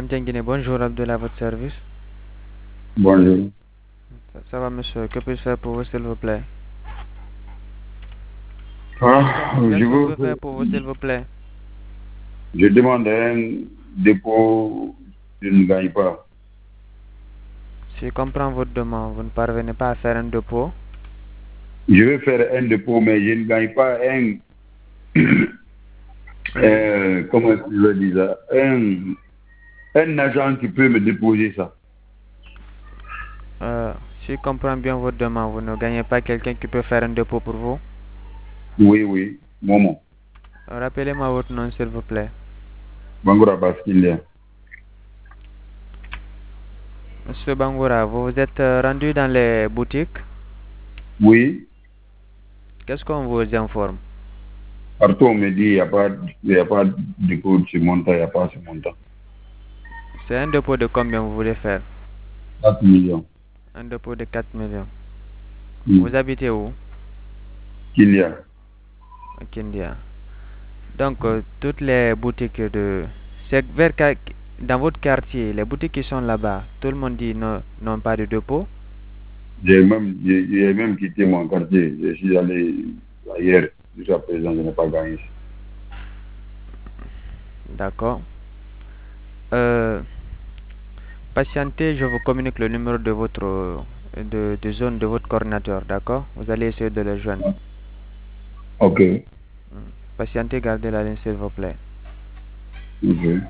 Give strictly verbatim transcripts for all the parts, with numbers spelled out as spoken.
M T N Guinée, bonjour, Abdullah, à votre service. Bonjour. Ça, ça va, monsieur? Que puis-je faire pour vous, s'il vous plaît? Qu'est-ce Ah, qu'on je qu'est-ce qu'on peut faire veux, pour vous, s'il vous plaît? je demande un dépôt, je ne gagne pas. Si je comprends votre demande, vous ne parvenez pas à faire un dépôt. Je veux faire un dépôt, mais je ne gagne pas un, Oui. euh, comment est-ce que je veux dire ça? Un, un agent qui peut me déposer ça. Euh, si je comprends bien votre demande, vous ne gagnez pas quelqu'un qui peut faire un dépôt pour vous. Oui, oui, Momo. Euh, Rappelez-moi votre nom, s'il vous plaît. Bangoura Baskilia. Monsieur Bangoura, vous vous êtes euh, rendu dans les boutiques. Oui, Qu'est-ce qu'on vous informe? partout on me dit il n'y a pas, il y a pas de dépôt de ce montant, il n'y a pas ce montant. C'est un dépôt de combien vous voulez faire? quatre millions. Un dépôt de quatre millions. Hmm. Vous habitez où? Qu'il y a. À Kindia. Donc, euh, toutes les boutiques de... C'est vers quel- dans votre quartier, les boutiques qui sont là-bas, tout le monde dit non, n'ont pas de dépôt. J'ai même, j'ai j'ai même quitté mon quartier. Je suis allé ailleurs. Jusqu'à présent, je n'ai pas gagné. D'accord. Euh, Patientez, je vous communique le numéro de votre euh, de, de zone de votre coordinateur, d'accord? Vous allez essayer de le joindre. Ok. Hmm. Patientez, gardez la ligne, s'il vous plaît. Ok.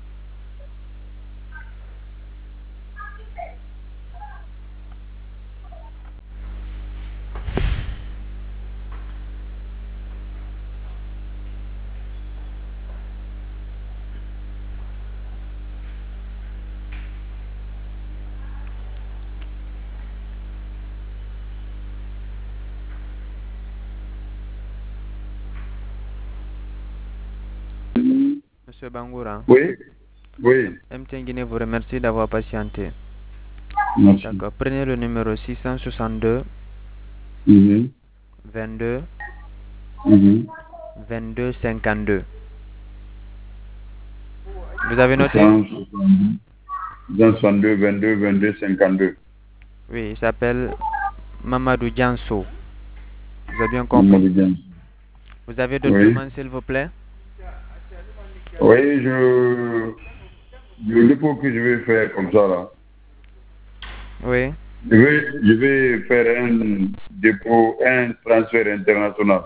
Monsieur Bangoura, Oui, oui, M T N Guinée vous remercie d'avoir patienté. merci. D'accord. Prenez le numéro six cent soixante-deux, Mhm, vingt-deux, mhm. vingt-deux, cinquante-deux. Vous avez noté? cent soixante-deux, cent soixante-deux, vingt-deux, vingt-deux, cinquante-deux. Oui, il s'appelle Mamadou Dianso. Vous avez bien compris? Mamadou Diagne. Vous avez d'autres Oui, demandes, s'il vous plaît? oui, je, le dépôt que je vais faire comme ça, là, Oui. je vais, je vais faire un dépôt, un transfert international.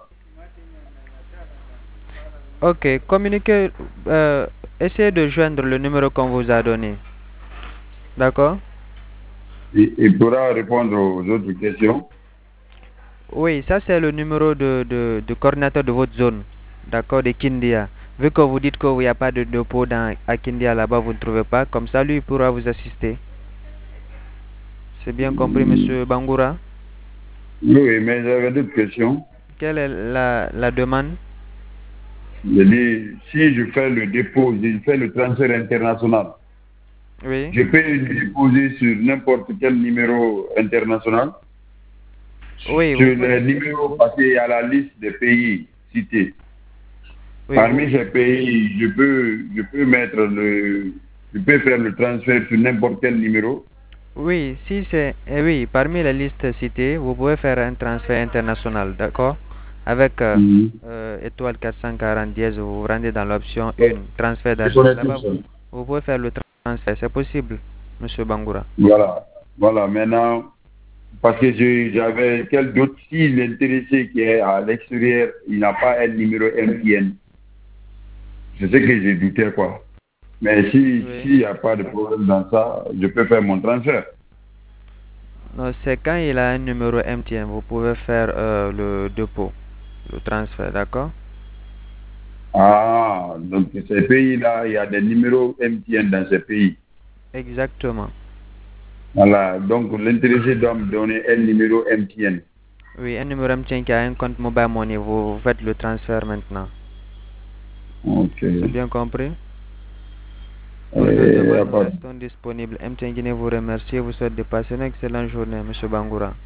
Ok, communiquez, euh, essayez de joindre le numéro qu'on vous a donné. D'accord? Il, il pourra répondre aux autres questions. Oui, ça c'est le numéro de, de, de coordinateur de votre zone. D'accord, de Kindia. Vu que vous dites qu'il n'y a pas de dépôt dans, à Kindia là-bas, vous ne trouvez pas. Comme ça, lui, il pourra vous assister. C'est bien compris, Mm, monsieur Bangoura? oui, mais j'avais d'autres questions. Quelle est la, la demande? Je dis, si je fais le dépôt, je fais le transfert international, Oui. je peux le déposer sur n'importe quel numéro international. Oui, vous Sur pouvez. les numéros, parce qu'il y a la liste des pays cités. Oui, vous, Parmi ces pays, je peux, je peux mettre le, je peux faire le transfert sur n'importe quel numéro. oui, si c'est, eh oui, parmi les listes citées, vous pouvez faire un transfert international, d'accord? Avec euh, Mhm. euh, étoile quatre cent quarante dièse, vous vous rendez dans l'option un, transfert Je d'argent. connais tout Là-bas, ça. vous pouvez faire le transfert, c'est possible, monsieur Bangoura. Voilà. Voilà. Maintenant, parce que je- j'avais quel doute si l'intéressé qui est à l'extérieur, il n'a pas un numéro M T N. C'est ce que j'ai douté, quoi. Mais si, Oui. s'il n'y a pas de problème dans ça, je peux faire mon transfert. Non, c'est quand il a un numéro M T N, vous pouvez faire euh, le dépôt, le transfert, d'accord? Ah, donc ces pays-là, il y a des numéros M T N dans ces pays. Exactement. Voilà, donc l'intéressé doit me donner un numéro M T N. Oui, un numéro M T N qui a un compte mobile money, vous, vous faites le transfert maintenant. Ok. C'est bien compris? Pour d'autres Euh, y a demandes, nous pas de- restons disponibles. M T N Guinée vous remercie et vous souhaite de passer une excellente journée, monsieur Bangoura.